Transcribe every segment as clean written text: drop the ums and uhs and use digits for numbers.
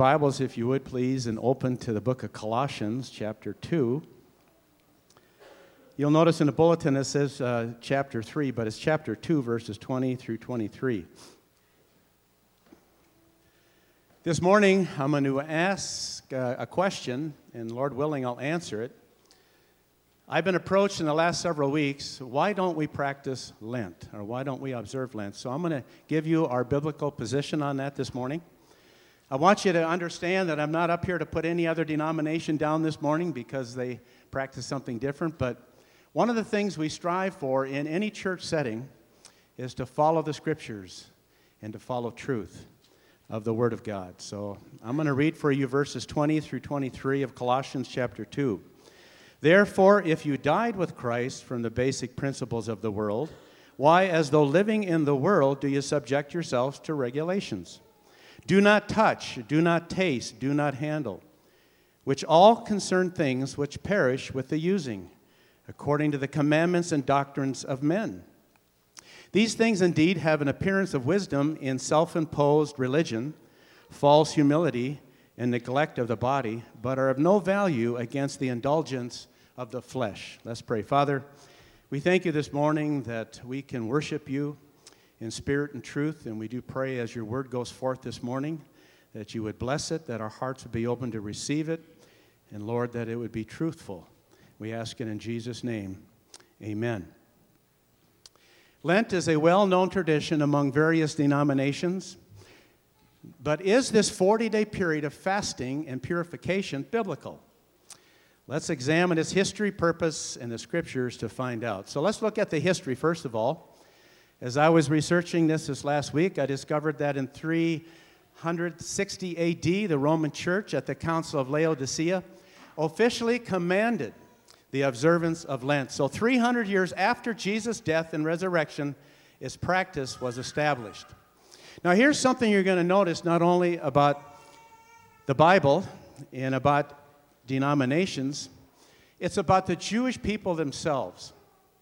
Bibles, if you would, please, and open to the book of Colossians, chapter 2. You'll notice in the bulletin it says chapter 3, but it's chapter 2, verses 20 through 23. This morning, I'm going to ask a question, and Lord willing, I'll answer it. I've been approached in the last several weeks, why don't we practice Lent, or why don't we observe Lent? So I'm going to give you our biblical position on that this morning. I want you to understand that I'm not up here to put any other denomination down this morning because they practice something different, but one of the things we strive for in any church setting is to follow the Scriptures and to follow truth of the Word of God. So I'm going to read for you verses 20 through 23 of Colossians chapter 2. Therefore, if you died with Christ from the basic principles of the world, why, as though living in the world, do you subject yourselves to regulations? Do not touch, do not taste, do not handle, which all concern things which perish with the using, according to the commandments and doctrines of men. These things indeed have an appearance of wisdom in self-imposed religion, false humility, and neglect of the body, but are of no value against the indulgence of the flesh. Let's pray. Father, we thank you this morning that we can worship you in spirit and truth, and we do pray as your word goes forth this morning that you would bless it, that our hearts would be open to receive it, and Lord, that it would be truthful. We ask it in Jesus' name. Amen. Lent is a well-known tradition among various denominations, but is this 40-day period of fasting and purification biblical? Let's examine its history, purpose, and the Scriptures to find out. So let's look at the history first of all. As I was researching this last week, I discovered that in 360 A.D., the Roman Church at the Council of Laodicea officially commanded the observance of Lent. So 300 years after Jesus' death and resurrection, its practice was established. Now here's something you're going to notice not only about the Bible and about denominations, it's about the Jewish people themselves.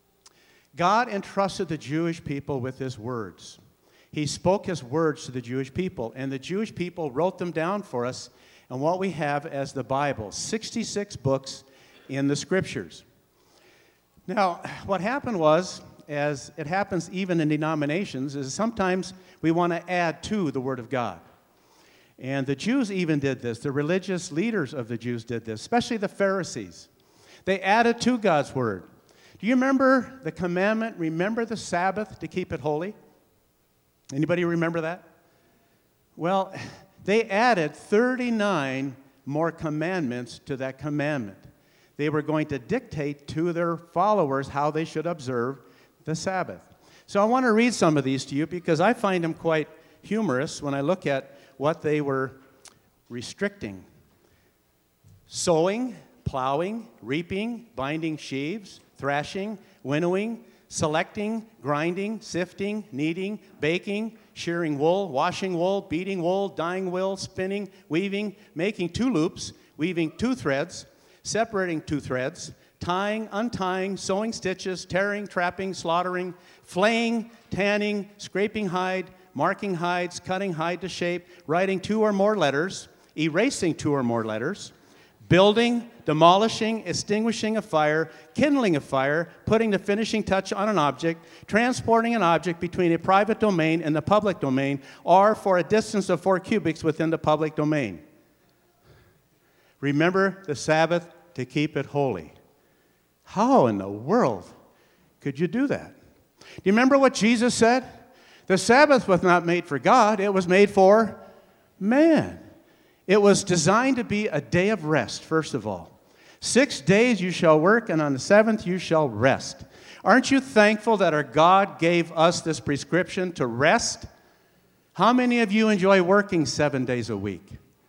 God entrusted the Jewish people with his words. He spoke his words to the Jewish people, and the Jewish people wrote them down for us in what we have as the Bible, 66 books in the Scriptures. Now, what happened was, as it happens even in denominations, is sometimes we want to add to the Word of God. And the Jews even did this. The religious leaders of the Jews did this, especially the Pharisees. They added to God's Word. Do you remember the commandment, remember the Sabbath to keep it holy? Anybody remember that? Well, they added 39 more commandments to that commandment. They were going to dictate to their followers how they should observe the Sabbath. So I want to read some of these to you because I find them quite humorous when I look at what they were restricting. Sowing, plowing, reaping, binding sheaves, thrashing, winnowing, selecting, grinding, sifting, kneading, baking, shearing wool, washing wool, beating wool, dyeing wool, spinning, weaving, making two loops, weaving two threads, separating two threads, tying, untying, sewing stitches, tearing, trapping, slaughtering, flaying, tanning, scraping hide, marking hides, cutting hide to shape, writing two or more letters, erasing two or more letters, building, demolishing, extinguishing a fire, kindling a fire, putting the finishing touch on an object, transporting an object between a private domain and the public domain, or for a distance of 4 cubits within the public domain. Remember the Sabbath to keep it holy. How in the world could you do that? Do you remember what Jesus said? The Sabbath was not made for God, it was made for man. It was designed to be a day of rest, first of all. 6 days you shall work, and on the seventh you shall rest. Aren't you thankful that our God gave us this prescription to rest? How many of you enjoy working 7 days a week?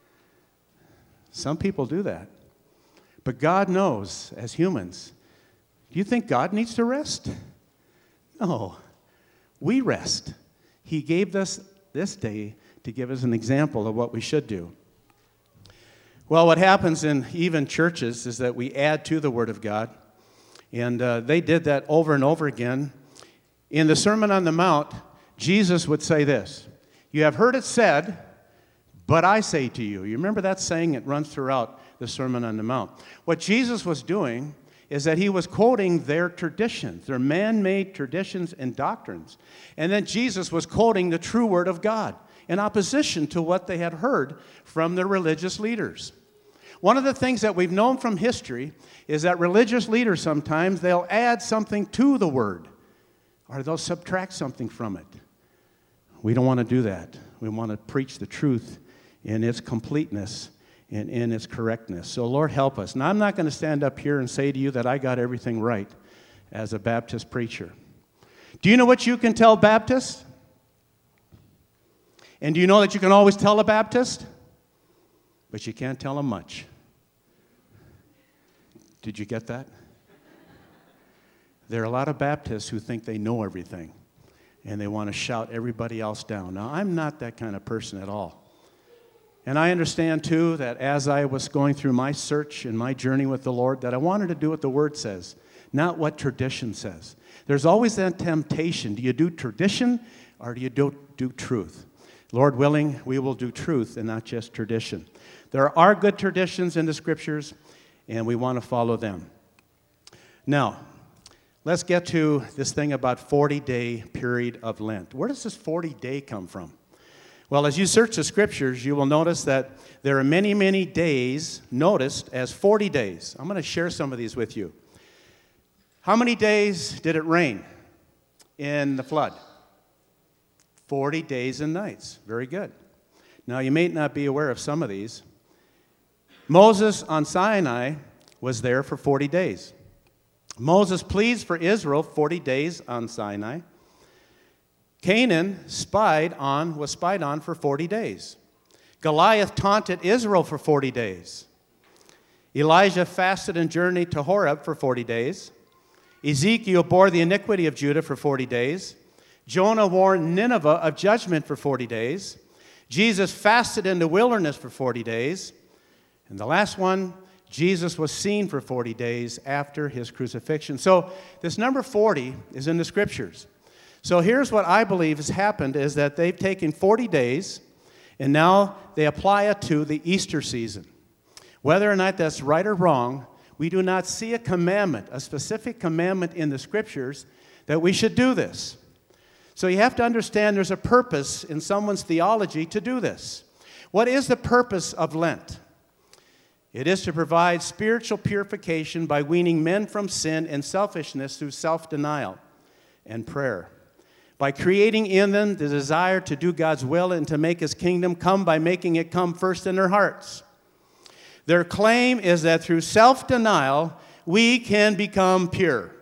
Some people do that. But God knows, as humans, do you think God needs to rest? No. We rest. He gave us this day to give us an example of what we should do. Well, what happens in even churches is that we add to the Word of God, and they did that over and over again. In the Sermon on the Mount, Jesus would say this, "You have heard it said, But I say to you. You remember that saying? It runs throughout the Sermon on the Mount. What Jesus was doing is that he was quoting their traditions, their man-made traditions and doctrines. And then Jesus was quoting the true word of God in opposition to what they had heard from their religious leaders. One of the things that we've known from history is that religious leaders sometimes, they'll add something to the word, or they'll subtract something from it. We don't want to do that. We want to preach the truth in its completeness and in its correctness. So Lord, help us. Now, I'm not going to stand up here and say to you that I got everything right as a Baptist preacher. Do you know what you can tell Baptists? And do you know that you can always tell a Baptist? But you can't tell them much. Did you get that? There are a lot of Baptists who think they know everything, and they want to shout everybody else down. Now, I'm not that kind of person at all. And I understand, too, that as I was going through my search and my journey with the Lord, that I wanted to do what the Word says, not what tradition says. There's always that temptation. Do you do tradition or do you do truth? Lord willing, we will do truth and not just tradition. There are good traditions in the Scriptures, and we want to follow them. Now, let's get to this thing about 40-day period of Lent. Where does this 40-day come from? Well, as you search the Scriptures, you will notice that there are many, many days noticed as 40 days. I'm going to share some of these with you. How many days did it rain in the flood? 40 days and nights. Very good. Now, you may not be aware of some of these. Moses on Sinai was there for 40 days. Moses pleads for Israel 40 days on Sinai. Canaan was spied on for 40 days. Goliath taunted Israel for 40 days. Elijah fasted and journeyed to Horeb for 40 days. Ezekiel bore the iniquity of Judah for 40 days. Jonah warned Nineveh of judgment for 40 days. Jesus fasted in the wilderness for 40 days. And the last one, Jesus was seen for 40 days after his crucifixion. So this number 40 is in the Scriptures. So here's what I believe has happened is that they've taken 40 days and now they apply it to the Easter season. Whether or not that's right or wrong, we do not see a commandment, a specific commandment in the Scriptures that we should do this. So you have to understand there's a purpose in someone's theology to do this. What is the purpose of Lent? It is to provide spiritual purification by weaning men from sin and selfishness through self-denial and prayer. By creating in them the desire to do God's will and to make His kingdom come by making it come first in their hearts. Their claim is that through self-denial, we can become pure.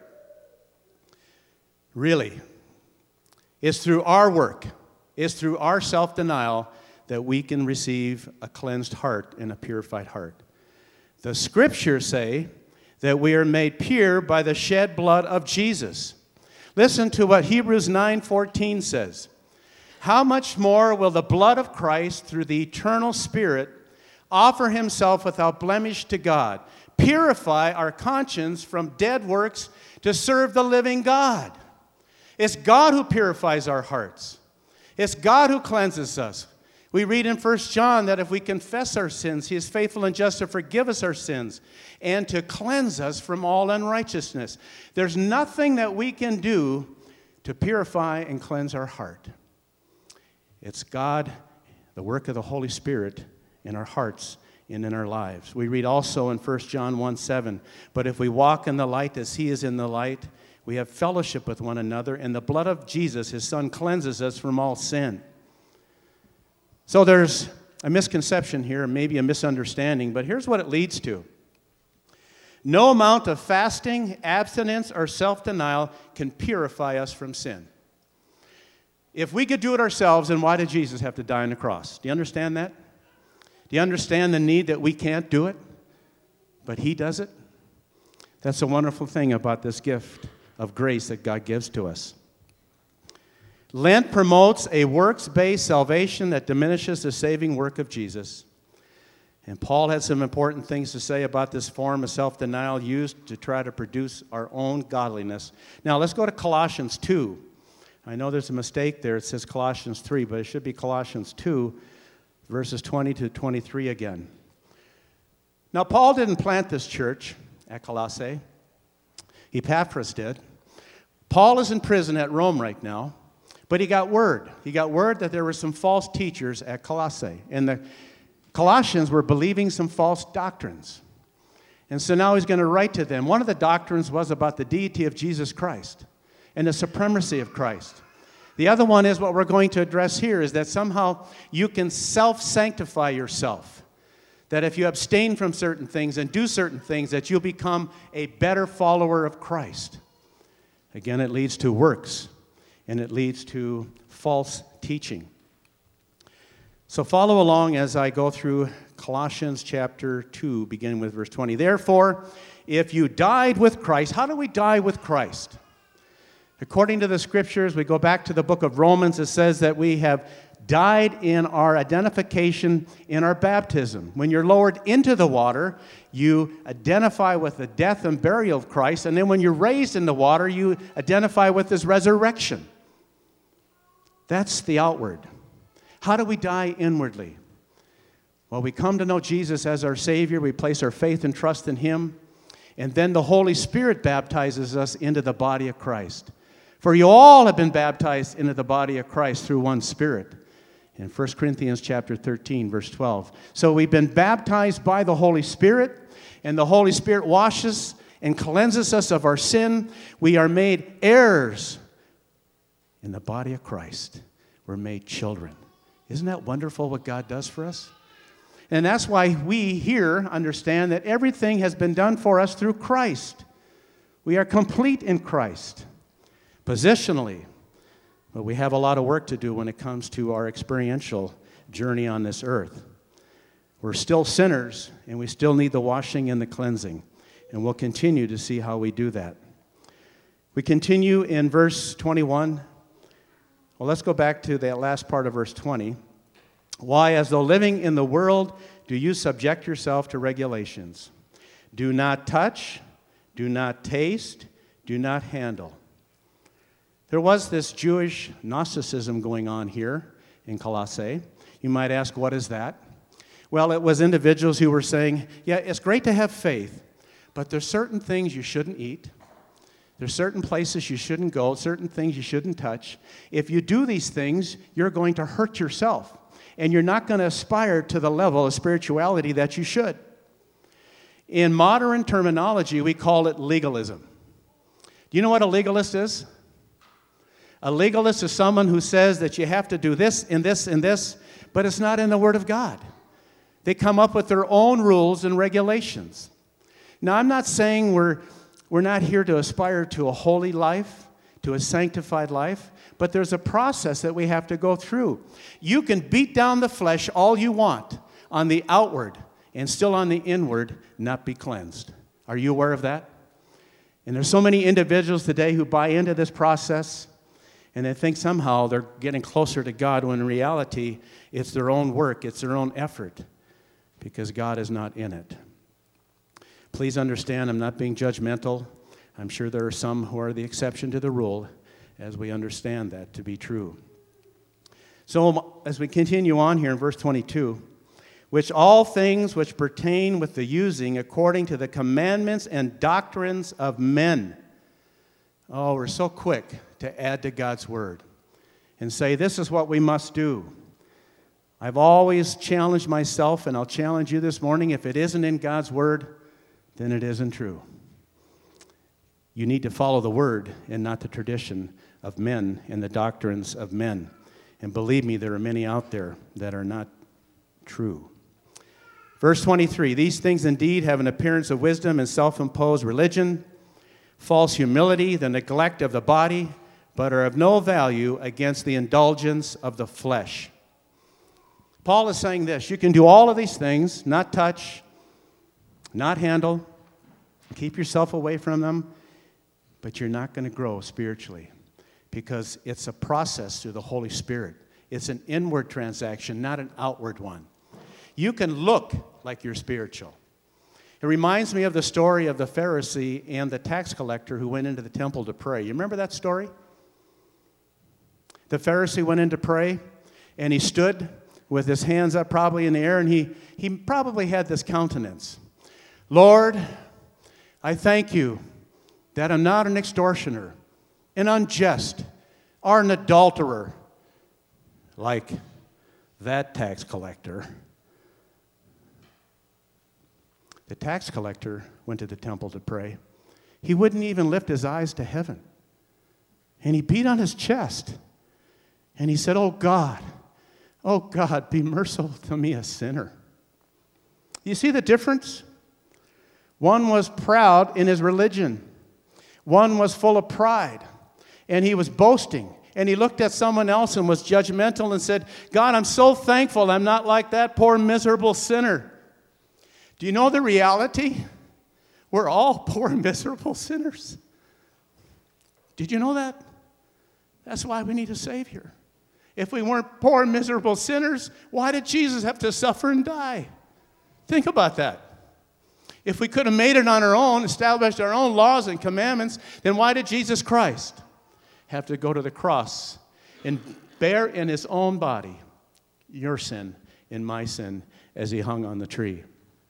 Really. It's through our work, it's through our self-denial that we can receive a cleansed heart and a purified heart. The Scriptures say that we are made pure by the shed blood of Jesus. Listen to what Hebrews 9:14 says. How much more will the blood of Christ through the eternal Spirit offer Himself without blemish to God, purify our conscience from dead works to serve the living God? It's God who purifies our hearts. It's God who cleanses us. We read in 1 John that if we confess our sins, He is faithful and just to forgive us our sins and to cleanse us from all unrighteousness. There's nothing that we can do to purify and cleanse our heart. It's God, the work of the Holy Spirit in our hearts and in our lives. We read also in 1 John 1:7, but if we walk in the light as He is in the light, we have fellowship with one another, and the blood of Jesus, His Son, cleanses us from all sin. So there's a misconception here, maybe a misunderstanding, but here's what it leads to. No amount of fasting, abstinence, or self-denial can purify us from sin. If we could do it ourselves, then why did Jesus have to die on the cross? Do you understand that? Do you understand the need that we can't do it, but He does it? That's a wonderful thing about this gift of grace that God gives to us. Lent promotes a works-based salvation that diminishes the saving work of Jesus. And Paul had some important things to say about this form of self-denial used to try to produce our own godliness. Now, let's go to Colossians 2. I know there's a mistake there. It says Colossians 3, but it should be Colossians 2, verses 20 to 23 again. Now, Paul didn't plant this church at Colossae. Epaphras did. Paul is in prison at Rome right now, but he got word. He got word that there were some false teachers at Colossae, and the Colossians were believing some false doctrines. And so now he's going to write to them. One of the doctrines was about the deity of Jesus Christ and the supremacy of Christ. The other one is what we're going to address here, is that somehow you can self-sanctify yourself. That if you abstain from certain things and do certain things, that you'll become a better follower of Christ. Again, it leads to works, and it leads to false teaching. So follow along as I go through Colossians chapter 2, beginning with verse 20. Therefore, if you died with Christ, how do we die with Christ? According to the Scriptures, we go back to the book of Romans, it says that we have died in our identification in our baptism. When you're lowered into the water, you identify with the death and burial of Christ, and then when you're raised in the water, you identify with His resurrection. That's the outward. How do we die inwardly? Well, we come to know Jesus as our Savior. We place our faith and trust in Him. And then the Holy Spirit baptizes us into the body of Christ. For you all have been baptized into the body of Christ through one Spirit. In 1 Corinthians chapter 13, verse 12. So we've been baptized by the Holy Spirit, and the Holy Spirit washes and cleanses us of our sin. We are made heirs in the body of Christ. We're made children. Isn't that wonderful what God does for us? And that's why we here understand that everything has been done for us through Christ. We are complete in Christ, positionally. But we have a lot of work to do when it comes to our experiential journey on this earth. We're still sinners, and we still need the washing and the cleansing. And we'll continue to see how we do that. We continue in verse 21. Well, let's go back to that last part of verse 20. Why, as though living in the world, do you subject yourself to regulations? Do not touch, do not taste, do not handle. There was this Jewish Gnosticism going on here in Colossae. You might ask, what is that? Well, it was individuals who were saying, yeah, it's great to have faith, but there's certain things you shouldn't eat. There's certain places you shouldn't go, certain things you shouldn't touch. If you do these things, you're going to hurt yourself, and you're not going to aspire to the level of spirituality that you should. In modern terminology, we call it legalism. Do you know what a legalist is? A legalist is someone who says that you have to do this and this and this, but it's not in the Word of God. They come up with their own rules and regulations. Now, I'm not saying we're not here to aspire to a holy life, to a sanctified life, but there's a process that we have to go through. You can beat down the flesh all you want on the outward and still on the inward not be cleansed. Are you aware of that? And there's so many individuals today who buy into this process, and they think somehow they're getting closer to God, when in reality, it's their own work, it's their own effort, because God is not in it. Please understand, I'm not being judgmental. I'm sure there are some who are the exception to the rule, as we understand that to be true. So as we continue on here in verse 22, which all things which pertain with the using according to the commandments and doctrines of men. Oh, we're so quick to add to God's word and say, this is what we must do. I've always challenged myself, and I'll challenge you this morning, if it isn't in God's word, then it isn't true. You need to follow the word and not the tradition of men and the doctrines of men. And believe me, there are many out there that are not true. Verse 23, these things indeed have an appearance of wisdom and self-imposed religion, false humility, the neglect of the body, but are of no value against the indulgence of the flesh. Paul is saying this, you can do all of these things, not touch, not handle, keep yourself away from them, but you're not going to grow spiritually, because it's a process through the Holy Spirit. It's an inward transaction, not an outward one. You can look like you're spiritual. It reminds me of the story of the Pharisee and the tax collector who went into the temple to pray. You remember that story? The Pharisee went in to pray, and he stood with his hands up probably in the air, and he probably had this countenance. Lord, I thank you that I'm not an extortioner, an unjust, or an adulterer like that tax collector. The tax collector went to the temple to pray. He wouldn't even lift his eyes to heaven. And he beat on his chest. And he said, oh God, be merciful to me, a sinner. You see the difference? One was proud in his religion. One was full of pride. And he was boasting. And he looked at someone else and was judgmental and said, God, I'm so thankful I'm not like that poor miserable sinner. Do you know the reality? We're all poor, miserable sinners. Did you know that? That's why we need a Savior. If we weren't poor, miserable sinners, why did Jesus have to suffer and die? Think about that. If we could have made it on our own, established our own laws and commandments, then why did Jesus Christ have to go to the cross and bear in his own body your sin and my sin as he hung on the tree?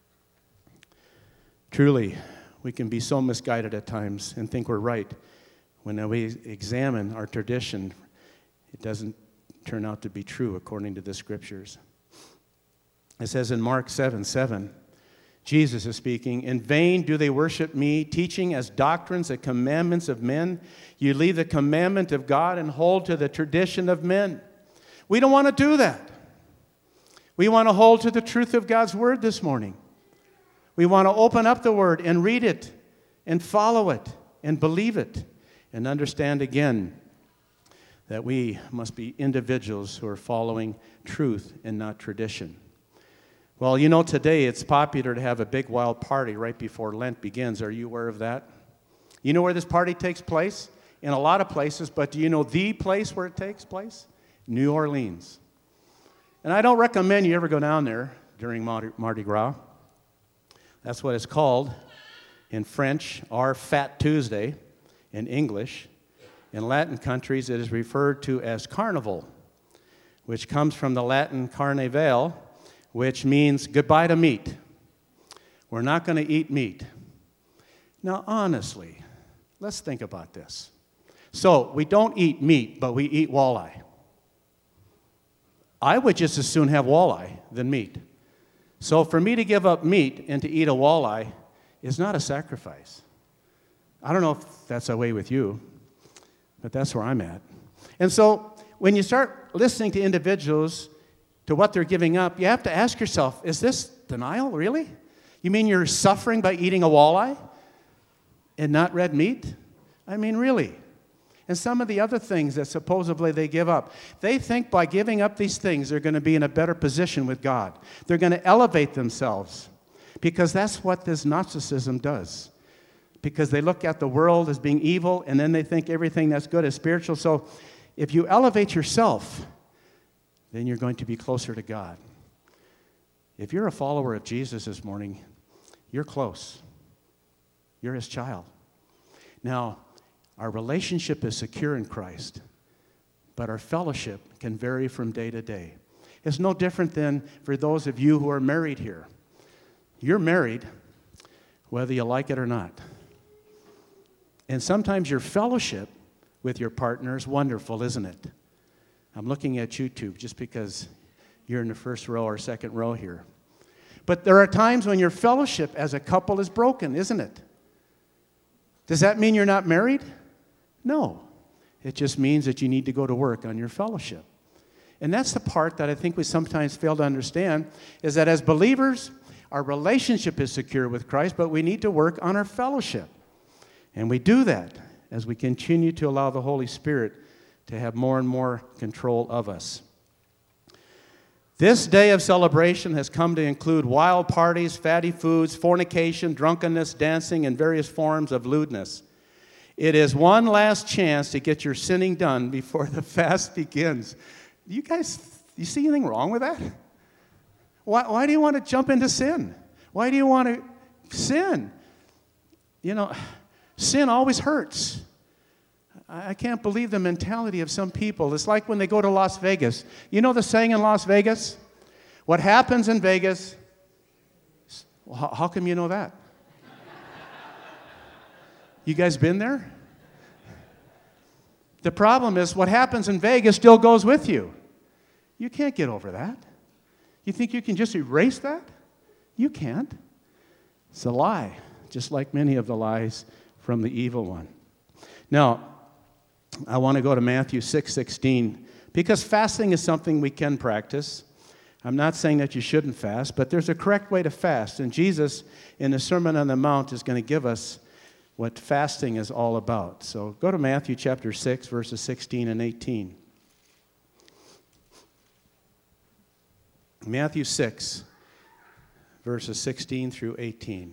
Truly, we can be so misguided at times and think we're right. When we examine our tradition, it doesn't turn out to be true according to the Scriptures. It says in Mark 7:7, Jesus is speaking, in vain do they worship me, teaching as doctrines the commandments of men. You leave the commandment of God and hold to the tradition of men. We don't want to do that. We want to hold to the truth of God's word this morning. We want to open up the word and read it and follow it and believe it and understand again that we must be individuals who are following truth and not tradition. Well, you know, today it's popular to have a big wild party right before Lent begins. Are you aware of that? You know where this party takes place? In a lot of places, but do you know the place where it takes place? New Orleans. And I don't recommend you ever go down there during Mardi Gras. That's what it's called in French, or Fat Tuesday in English. In Latin countries, it is referred to as Carnival, which comes from the Latin carneval, which means goodbye to meat. We're not going to eat meat. Now, honestly, let's think about this. So, we don't eat meat, but we eat walleye. I would just as soon have walleye than meat. So for me to give up meat and to eat a walleye is not a sacrifice. I don't know if that's the way with you, but that's where I'm at. And so when you start listening to individuals, to what they're giving up, you have to ask yourself, is this denial, really? You mean you're suffering by eating a walleye and not red meat? I mean, really? And some of the other things that supposedly they give up, they think by giving up these things, they're going to be in a better position with God. They're going to elevate themselves because that's what this Gnosticism does. Because they look at the world as being evil, and then they think everything that's good is spiritual. So if you elevate yourself, then you're going to be closer to God. If you're a follower of Jesus this morning, you're close. You're his child. Now, our relationship is secure in Christ, but our fellowship can vary from day to day. It's no different than for those of you who are married here. You're married whether you like it or not. And sometimes your fellowship with your partner is wonderful, isn't it? I'm looking at YouTube just because you're in the first row or second row here. But there are times when your fellowship as a couple is broken, isn't it? Does that mean you're not married? No. It just means that you need to go to work on your fellowship. And that's the part that I think we sometimes fail to understand, is that as believers, our relationship is secure with Christ, but we need to work on our fellowship. And we do that as we continue to allow the Holy Spirit to have more and more control of us. This day of celebration has come to include wild parties, fatty foods, fornication, drunkenness, dancing, and various forms of lewdness. It is one last chance to get your sinning done before the fast begins. You see anything wrong with that? Why do you want to jump into sin? Why do you want to sin? You know, sin always hurts. I can't believe the mentality of some people. It's like when they go to Las Vegas. You know the saying in Las Vegas? What happens in Vegas, well, how come you know that? You guys been there? The problem is what happens in Vegas still goes with you. You can't get over that. You think you can just erase that? You can't. It's a lie, just like many of the lies from the evil one. Now, I want to go to Matthew 6:16, because fasting is something we can practice. I'm not saying that you shouldn't fast, but there's a correct way to fast. And Jesus, in the Sermon on the Mount, is going to give us what fasting is all about. So go to Matthew chapter 6, verses 16 and 18. Matthew 6, verses 16 through 18.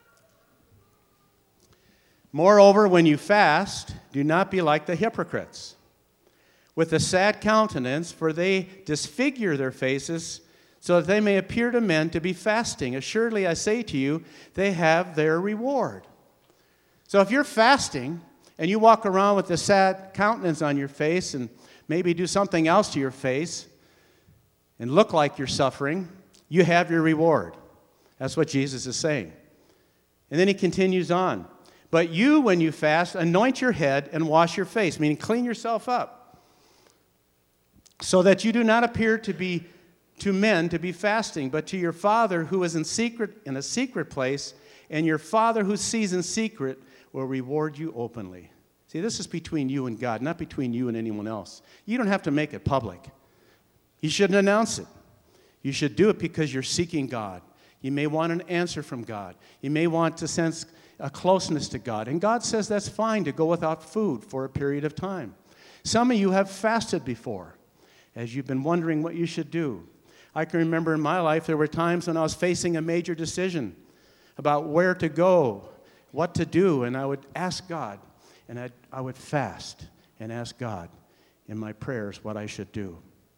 Moreover, when you fast, do not be like the hypocrites, with a sad countenance, for they disfigure their faces, so that they may appear to men to be fasting. Assuredly, I say to you, they have their reward. So if you're fasting, and you walk around with a sad countenance on your face, and maybe do something else to your face, and look like you're suffering, you have your reward. That's what Jesus is saying. And then he continues on. But you, when you fast, anoint your head and wash your face, meaning clean yourself up, so that you do not appear to men to be fasting, but to your Father who is in a secret place, and your Father who sees in secret will reward you openly. See, this is between you and God, not between you and anyone else. You don't have to make it public. You shouldn't announce it. You should do it because you're seeking God. You may want an answer from God. You may want to sense a closeness to God. And God says that's fine to go without food for a period of time. Some of you have fasted before, as you've been wondering what you should do. I can remember in my life there were times when I was facing a major decision about where to go, what to do, and I would ask God, and I would fast and ask God in my prayers what I should do.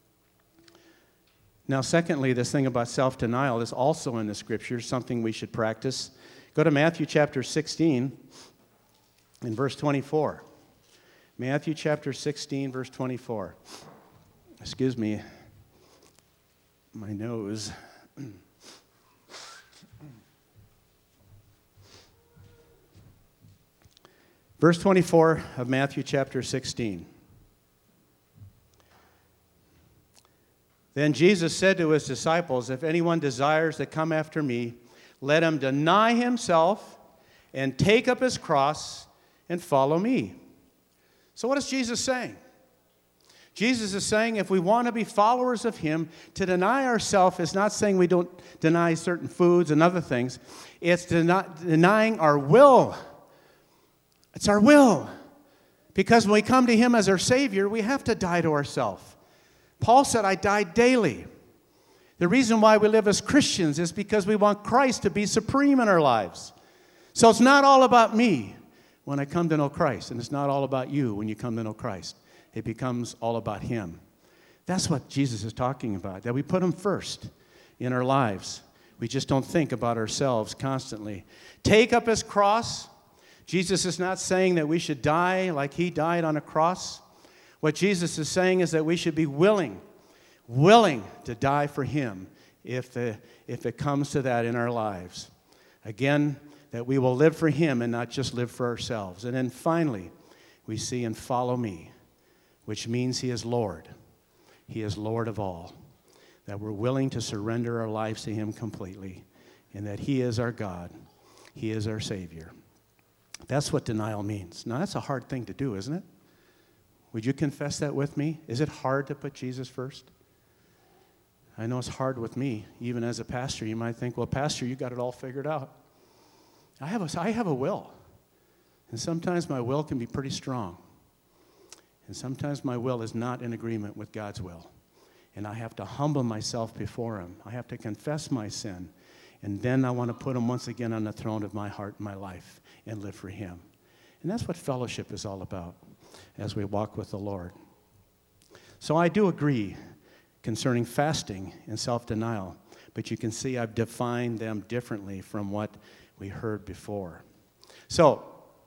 Now, secondly, this thing about self-denial is also in the Scriptures, something we should practice. Go to Matthew chapter 16 and verse 24. Matthew chapter 16, verse 24. Excuse me, my nose. Verse 24 of Matthew chapter 16. Then Jesus said to his disciples, if anyone desires to come after me, let him deny himself and take up his cross and follow me. So what is Jesus saying? Jesus is saying if we want to be followers of him, to deny ourselves is not saying we don't deny certain foods and other things. It's denying our will. It's our will. Because when we come to him as our Savior, we have to die to ourselves. Paul said, I die daily. The reason why we live as Christians is because we want Christ to be supreme in our lives. So it's not all about me when I come to know Christ, and it's not all about you when you come to know Christ. It becomes all about him. That's what Jesus is talking about, that we put him first in our lives. We just don't think about ourselves constantly. Take up his cross. Jesus is not saying that we should die like he died on a cross. What Jesus is saying is that we should be willing to die for him if it comes to that in our lives. Again, that we will live for him and not just live for ourselves. And then finally, we see and follow me, which means he is Lord. He is Lord of all. That we're willing to surrender our lives to him completely, and that he is our God. He is our Savior. That's what denial means. Now, that's a hard thing to do, isn't it? Would you confess that with me? Is it hard to put Jesus first? I know it's hard with me. Even as a pastor, you might think, well, pastor, you got it all figured out. I have a will. And sometimes my will can be pretty strong. And sometimes my will is not in agreement with God's will. And I have to humble myself before him. I have to confess my sin. And then I want to put him once again on the throne of my heart and my life and live for him. And that's what fellowship is all about as we walk with the Lord. So I do agree concerning fasting and self-denial, but you can see I've defined them differently from what we heard before. So,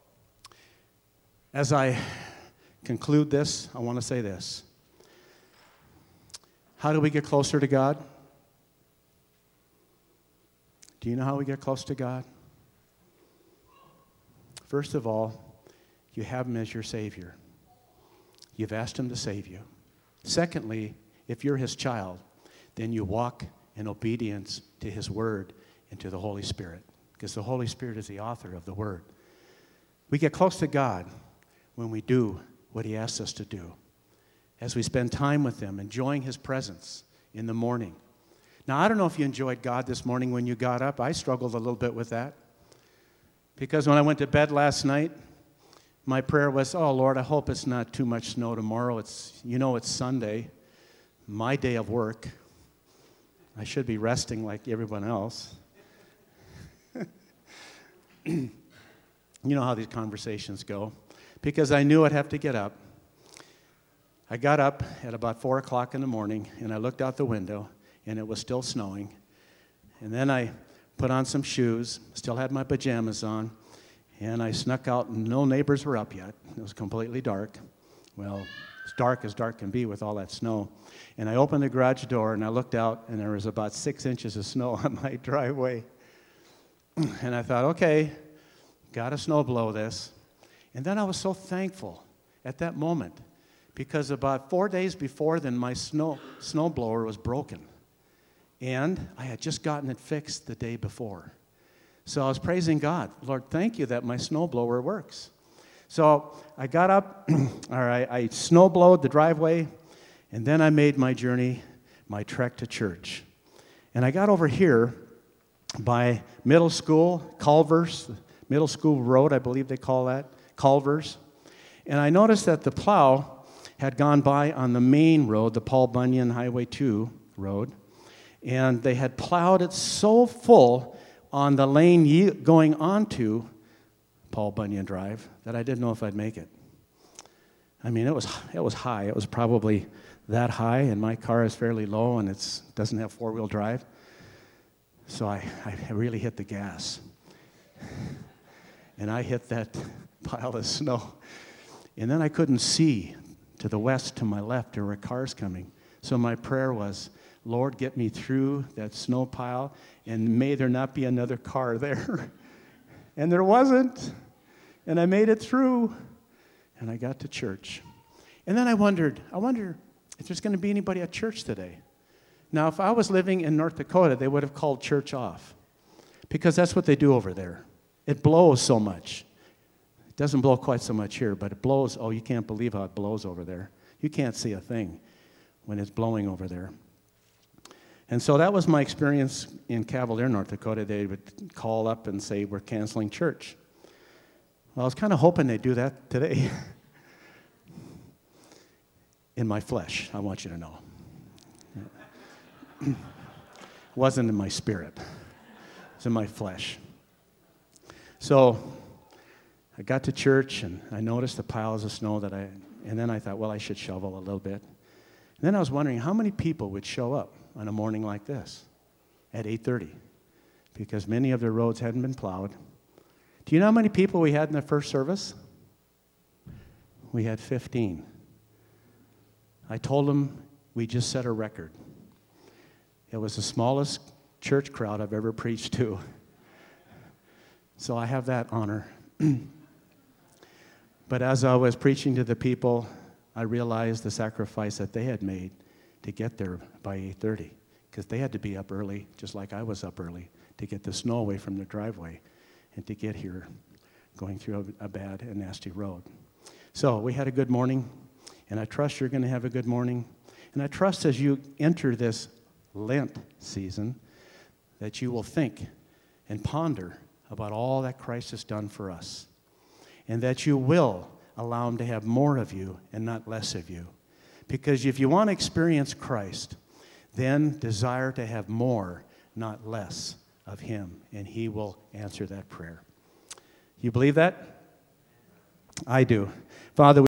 as I conclude this, I want to say this. How do we get closer to God? Do you know how we get close to God? First of all, you have Him as your Savior. You've asked Him to save you. Secondly, if you're His child, then you walk in obedience to His Word and to the Holy Spirit, because the Holy Spirit is the author of the Word. We get close to God when we do what He asks us to do, as we spend time with Him, enjoying His presence in the morning. Now, I don't know if you enjoyed God this morning when you got up. I struggled a little bit with that, because when I went to bed last night, my prayer was, oh, Lord, I hope it's not too much snow tomorrow. It's Sunday, my day of work. I should be resting like everyone else. You know how these conversations go. Because I knew I'd have to get up. I got up at about 4 o'clock in the morning, and I looked out the window, and it was still snowing. And then I put on some shoes, still had my pajamas on, and I snuck out, and no neighbors were up yet. It was completely dark. Well, as dark can be with all that snow. And I opened the garage door, and I looked out, and there was about 6 inches of snow on my driveway. And I thought, okay, got to snow blow this. And then I was so thankful at that moment, because about 4 days before then, my snow blower was broken. And I had just gotten it fixed the day before. So I was praising God. Lord, thank you that my snowblower works. So I got up, I snowblowed the driveway, and then I made my journey, my trek to church. And I got over here by middle school, Culver's, middle school road, I believe they call that, Culver's. And I noticed that the plow had gone by on the main road, the Paul Bunyan Highway 2 road, and they had plowed it so full on the lane going onto Paul Bunyan Drive that I didn't know if I'd make it. I mean, it was high. It was probably that high, and my car is fairly low, and it doesn't have four-wheel drive. So I really hit the gas. And I hit that pile of snow. And then I couldn't see to the west, to my left, there were cars coming. So my prayer was, Lord, get me through that snow pile, and may there not be another car there. And there wasn't. And I made it through, and I got to church. And then I wonder if there's going to be anybody at church today. Now, if I was living in North Dakota, they would have called church off, because that's what they do over there. It blows so much. It doesn't blow quite so much here, but it blows. Oh, you can't believe how it blows over there. You can't see a thing when it's blowing over there. And so that was my experience in Cavalier, North Dakota. They would call up and say, we're canceling church. Well, I was kind of hoping they'd do that today. In my flesh, I want you to know. It wasn't in my spirit. It was in my flesh. So I got to church, and I noticed the piles of snow and then I thought, well, I should shovel a little bit. And then I was wondering how many people would show up on a morning like this at 8:30, because many of the roads hadn't been plowed. Do you know how many people we had in the first service? We had 15. I told them we just set a record. It was the smallest church crowd I've ever preached to. So I have that honor. But as I was preaching to the people, I realized the sacrifice that they had made to get there by 8:30, because they had to be up early, just like I was up early, to get the snow away from their driveway and to get here going through a bad and nasty road. So we had a good morning, and I trust you're going to have a good morning. And I trust as you enter this Lent season that you will think and ponder about all that Christ has done for us, and that you will allow Him to have more of you and not less of you. Because if you want to experience Christ, then desire to have more, not less of Him, and He will answer that prayer. You believe that? I do. Father,